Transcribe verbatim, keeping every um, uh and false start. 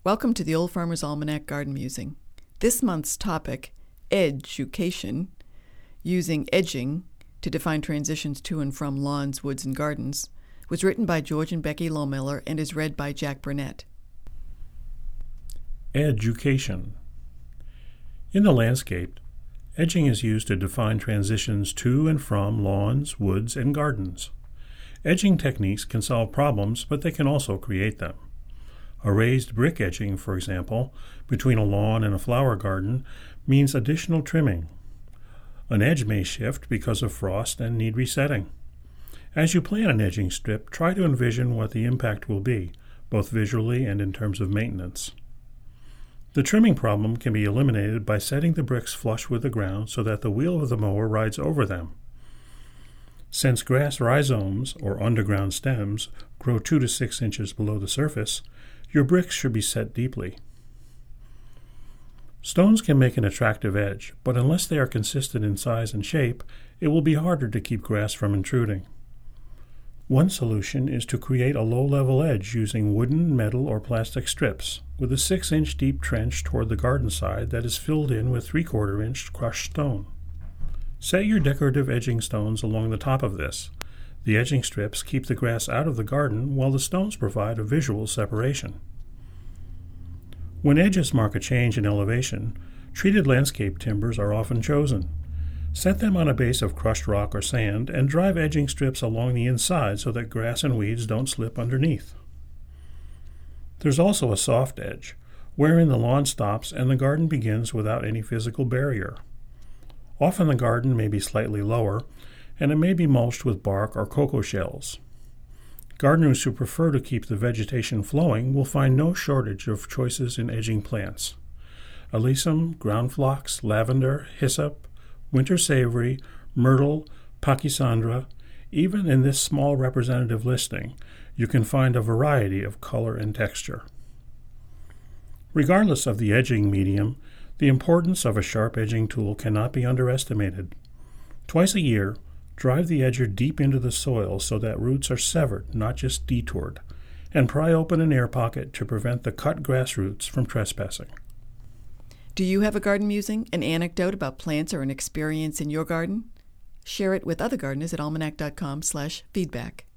Welcome to the Old Farmer's Almanac Garden Musing. This month's topic, education, using edging to define transitions to and from lawns, woods, and gardens, was written by George and Becky Lohmiller and is read by Jack Burnett. Education. In the landscape, edging is used to define transitions to and from lawns, woods, and gardens. Edging techniques can solve problems, but they can also create them. A raised brick edging, for example, between a lawn and a flower garden means additional trimming. An edge may shift because of frost and need resetting. As you plan an edging strip, try to envision what the impact will be, both visually and in terms of maintenance. The trimming problem can be eliminated by setting the bricks flush with the ground so that the wheel of the mower rides over them. Since grass rhizomes, or underground stems, grow two to six inches below the surface, your bricks should be set deeply. Stones can make an attractive edge, but unless they are consistent in size and shape, it will be harder to keep grass from intruding. One solution is to create a low-level edge using wooden, metal, or plastic strips, with a six-inch deep trench toward the garden side that is filled in with three-quarter inch crushed stone. Set your decorative edging stones along the top of this. The edging strips keep the grass out of the garden while the stones provide a visual separation. When edges mark a change in elevation, treated landscape timbers are often chosen. Set them on a base of crushed rock or sand and drive edging strips along the inside so that grass and weeds don't slip underneath. There's also a soft edge, wherein the lawn stops and the garden begins without any physical barrier. Often the garden may be slightly lower, and it may be mulched with bark or cocoa shells. Gardeners who prefer to keep the vegetation flowing will find no shortage of choices in edging plants. Alyssum, ground phlox, lavender, hyssop, winter savory, myrtle, pachysandra. Even in this small representative listing, you can find a variety of color and texture. Regardless of the edging medium, the importance of a sharp edging tool cannot be underestimated. Twice a year, drive the edger deep into the soil so that roots are severed, not just detoured, and pry open an air pocket to prevent the cut grass roots from trespassing. Do you have a garden musing, an anecdote about plants, or an experience in your garden? Share it with other gardeners at almanac dot com slash feedback.